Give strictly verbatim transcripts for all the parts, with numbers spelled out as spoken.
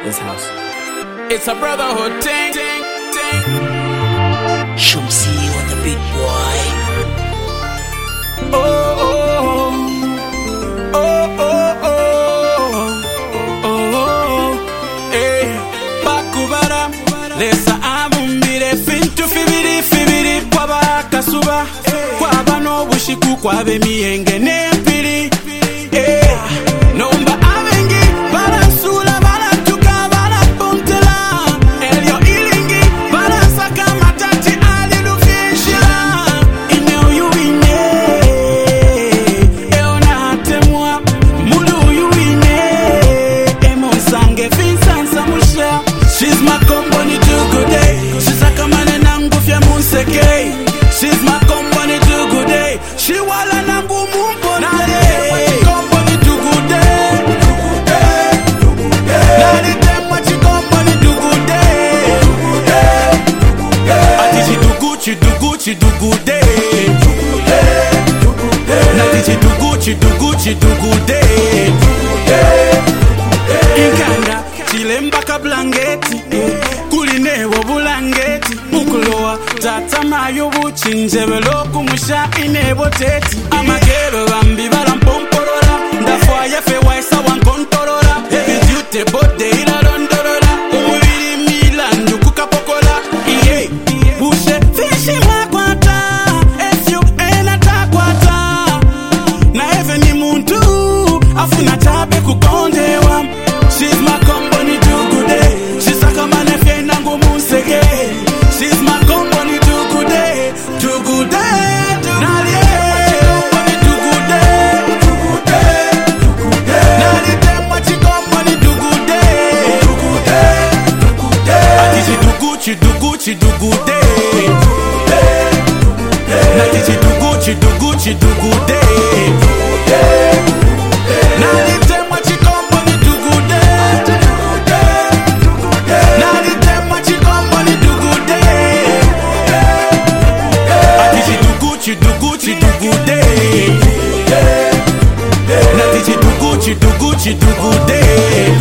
this house. It's a brotherhood thing. ting, ting. Shumsi on the big boy. Oh, oh, oh, oh, oh, oh, eh. Bakubara, lesa abumbire fintu fibiri fibiri kwaba kasuba, kwaba no bushiku kwabe miyenge nempiri, eh. Nomba abengi barasula baratuka barapontela, elio ilingi barasaka matati alilufishila. Inyo yuine, eona temwa mulu yuine, emonsange finsansa musha. She's my company to good day. She's a kamane nangu fya munseke. She's my company to good day. She wala nangu mumpo nade. Company to good day. Nade temwa chi company to good day. Ati chi do Gucci do Gucci do good day. Nade chi do Gucci do Gucci do good day. Inkanda chilemba kablangeti, kulinewo bulangeti, ukuloa tata mayo buchinje beloku musha inebo teti. Amagero bambi barampomporora, ndafwaye fe waisa wankontorora, heavy duty bode ila rondorora, umubiri milandu kukapokola, iye, bushe fishi mwakwata, esyu ena takwata, na eve ni muntu, afuna tabe kukondewa. She's my company to good day. She's a kamane fe nangu munseke. She's my company to good day. To good day. Nali company to good day. To good day. To good day. Nali temwa chi company to good day. To good day. To good day. Ati chi do Gucci do Gucci do good day. To good day. To good day. Nati chi do Gucci do Gucci do good day. To good day. Nali temwa chi company to good day. Nali temwa chi company to good day. Ati chi do Gucci do Gucci do good day. Nati chi do Gucci do Gucci do good day.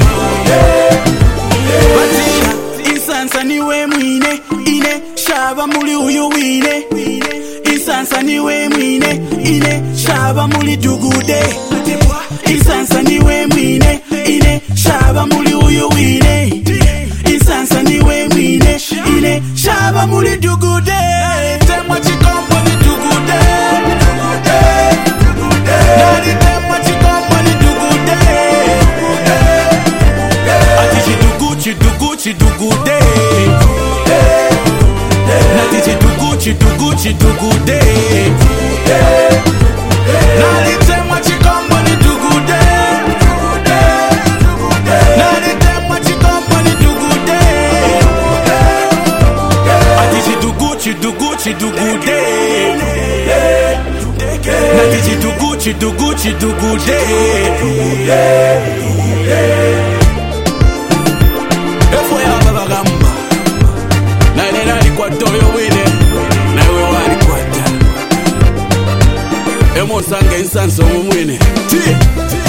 Batira insansa niwe mwine ine shaba muli uyu wine. Insansa niwe mwine ine shaba muli dugude. Insansa niwe mwine ine shaba muli uyu wine. Insansa niwe mwine ine shaba muli dugude. Temwa chi company dugude. Nali temwa chi company dugude. Ati chi do Gucci do Gucci dugude. Nati chi do Gucci do Gucci dugude. Nali temwa chi company dugude. Nali temwa chi company dugude. Ati chi do Gucci do Gucci dugude. Nati chi do Gucci do Gucci dugude. Efo ya baba gamba. Nale nali kwa toyo wine. Na we wali kwa ta. Emo sange insanso mumwine. Ti.